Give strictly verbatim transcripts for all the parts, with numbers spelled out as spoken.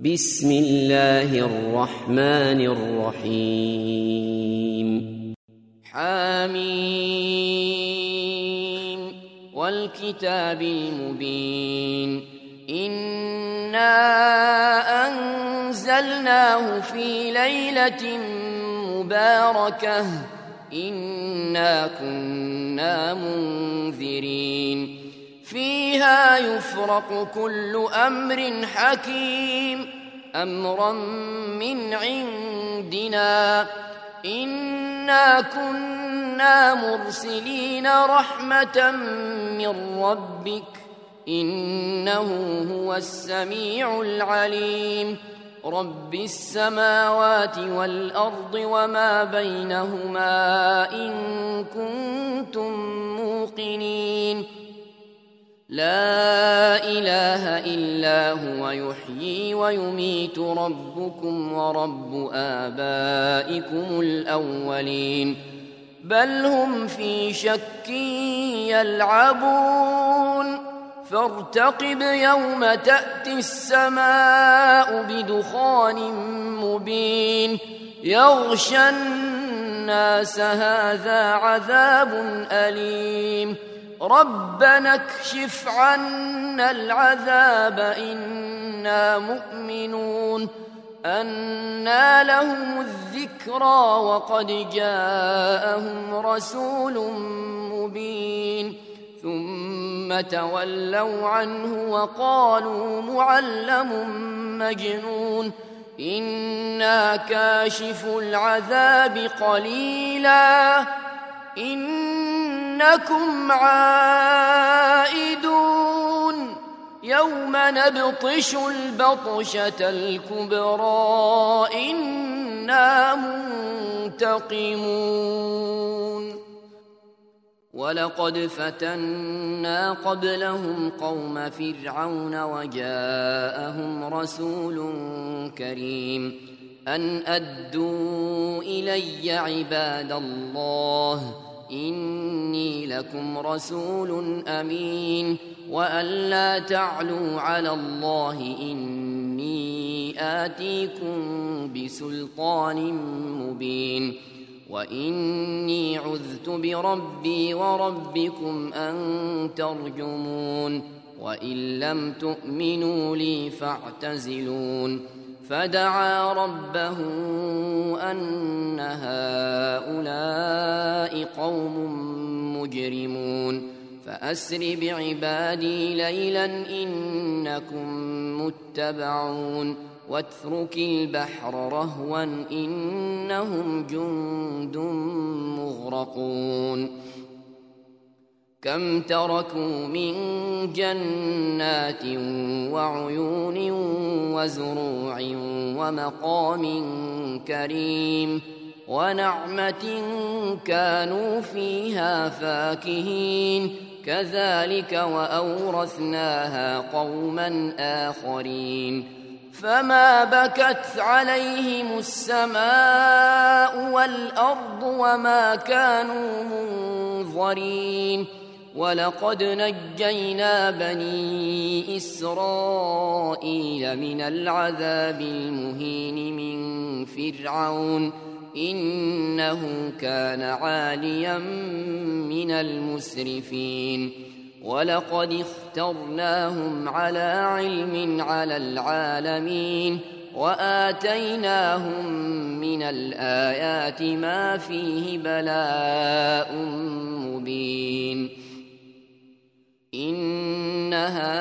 بسم الله الرحمن الرحيم. حامين والكتاب المبين. إنا أنزلناه في ليلة مباركة إنا كنا منذرين فيها يفرق كل أمر حكيم أمرا من عندنا إنا كنا مرسلين رحمة من ربك إنه هو السميع العليم. رب السماوات والأرض وما بينهما إن كنتم موقنين. لا إله إلا هو يحيي ويميت ربكم ورب آبائكم الأولين بل هم في شك يلعبون فارتقب يوم تأتي السماء بدخان مبين يغشى الناس هذا عذاب أليم ربنا اكشف عنا العذاب إنا مؤمنون. أنى لهم الذكرى وقد جاءهم رسول مبين ثم تولوا عنه وقالوا معلم مجنون إنا كاشف العذاب قليلا إنكم عائدون يوم نبطش البطشة الكبرى إنا منتقمون. ولقد فتنا قبلهم قوم فرعون وجاءهم رسول كريم أن أدوا إلي عباد الله إني لكم رسول أمين وأن لا تعلوا على الله إني آتيكم بسلطان مبين وإني عذت بربي وربكم أن ترجمون وإن لم تؤمنوا لي فاعتزلون. فدعا ربه أن هؤلاء قوم مجرمون فأسر بعبادي ليلا إنكم متبعون واترك البحر رهوا إنهم جند مغرقون. كم تركوا من جنات وعيون وزروع ومقام كريم ونعمة كانوا فيها فاكهين كذلك وأورثناها قوما آخرين. فما بكت عليهم السماء والأرض وما كانوا منظرين. ولقد نجينا بني إسرائيل من العذاب المهين من فرعون إنه كان عاليا من المسرفين. ولقد اخترناهم على علم على العالمين وآتيناهم من الآيات ما فيه بلاء مبين. إن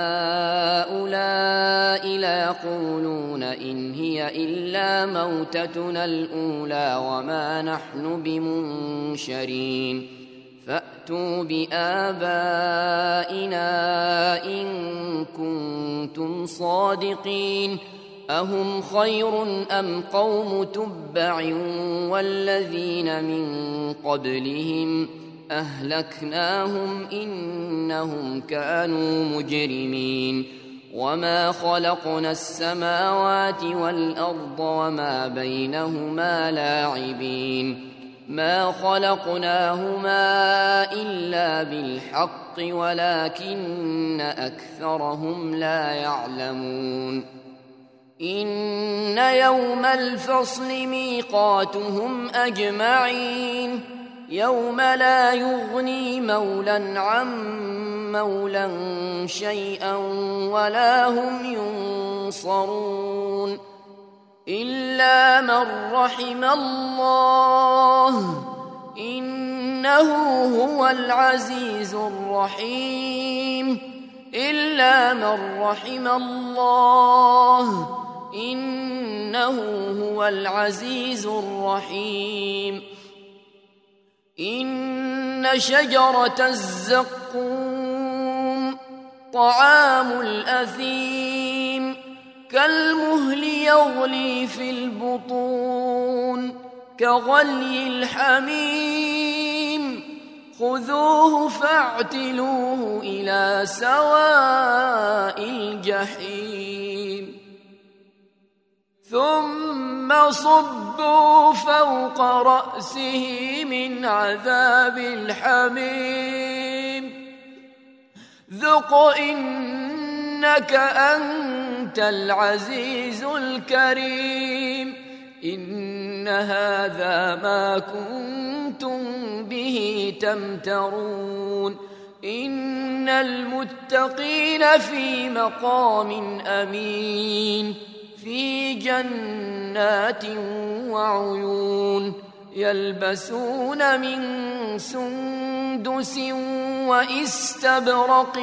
هؤلاء ليقولون إن هي إلا موتتنا الأولى وما نحن بمنشرين فأتوا بآبائنا إن كنتم صادقين. أهم خير أم قوم تبع والذين من قبلهم أهلكناهم إنهم كانوا مجرمين. وما خلقنا السماوات والأرض وما بينهما لاعبين ما خلقناهما إلا بالحق ولكن أكثرهم لا يعلمون. إن يوم الفصل ميقاتهم أجمعين يوم لا يغني مولى عن مولى شيئا ولا هم ينصرون إلا من رحم الله إنه هو العزيز الرحيم إلا من رحم الله إنه هو العزيز الرحيم إن شجرة الزقوم طعام الأثيم كالمهل يغلي في البطون كغلي الحميم خذوه فاعتلوه إلى سواء الجحيم ثم صبوا فوق رأسه من عذاب الحميم ذق إنك أنت العزيز الكريم إن هذا ما كنتم به تمترون إن المتقين في مقام أمين في جنات وعيون يلبسون من سندس وإستبرق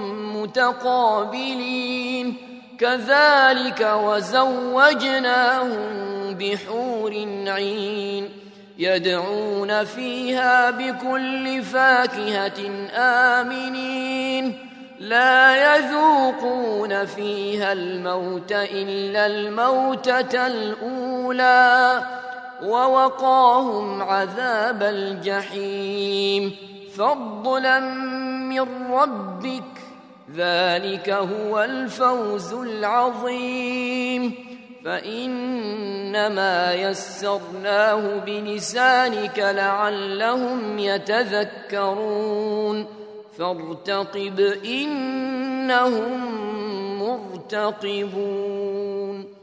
متقابلين كذلك وزوجناهم بحور عين يدعون فيها بكل فاكهة آمنين لا يذوقون فيها الموت إلا الموتة الأولى ووقاهم عذاب الجحيم فضلا من ربك ذلك هو الفوز العظيم فإنما يسرناه بلسانك لعلهم يتذكرون فارتقب إنهم مرتقبون